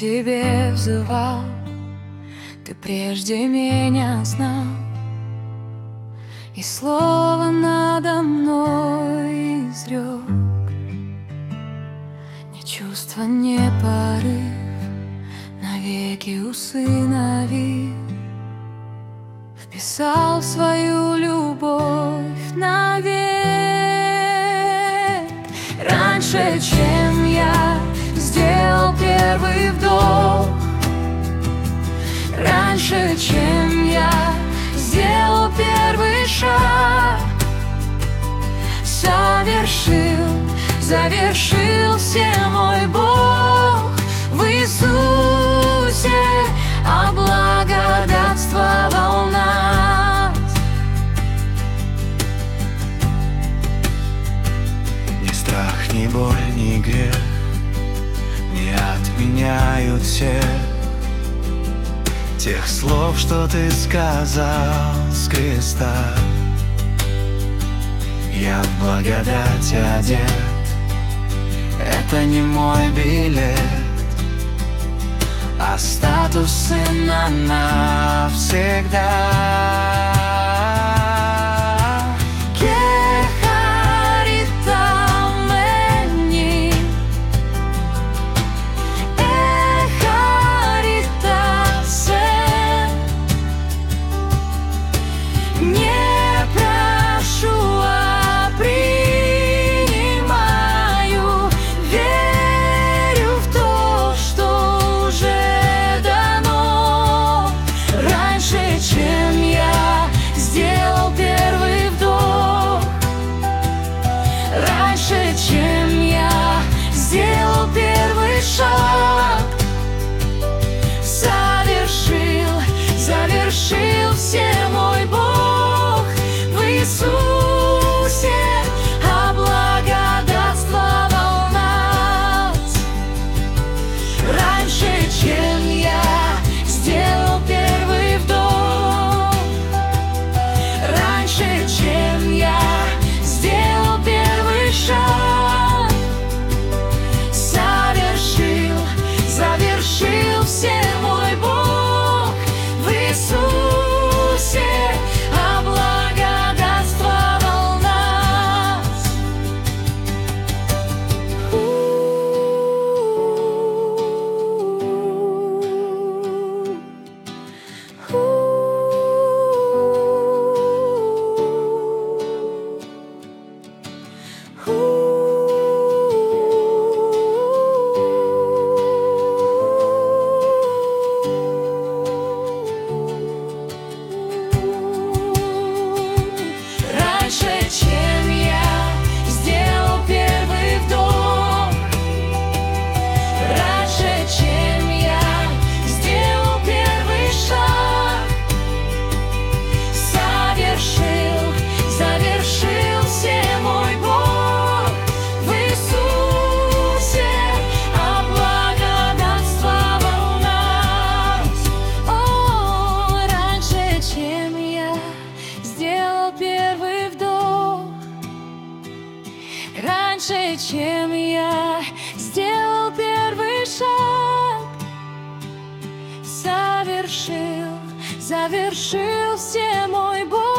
тебе взывал, ты прежде меня знал, и слово надо мной изрек. Не чувство, не порыв, навеки усыновил, вписал в свою любовь навек. Раньше, чем я сделал первый вдох, раньше, чем я сделал первый шаг, завершил все мой Бог в Иисусе, облагодатствовал нас. Ни страх, ни боль, ни грех не отменяют тех слов, что ты сказал с креста. Я в благодать одет, это не мой билет, а статус сына навсегда. Чем я сделал первый шаг, завершил все мой Бог в Иисусе, облагодатствовал нас. Раньше, чем я сделал первый вдох, раньше, чем я сделал первый шаг, завершил все мой Бог в Иисусе, облагодатствовал нас. Раньше, чем я сделал первый вдох, раньше, чем я сделал первый шаг, завершил все мой Бог в Иисусе, облагодатствовал нас. О, раньше, чем я сделал первый вдох, раньше, чем я сделал первый шаг, завершил все мой Бог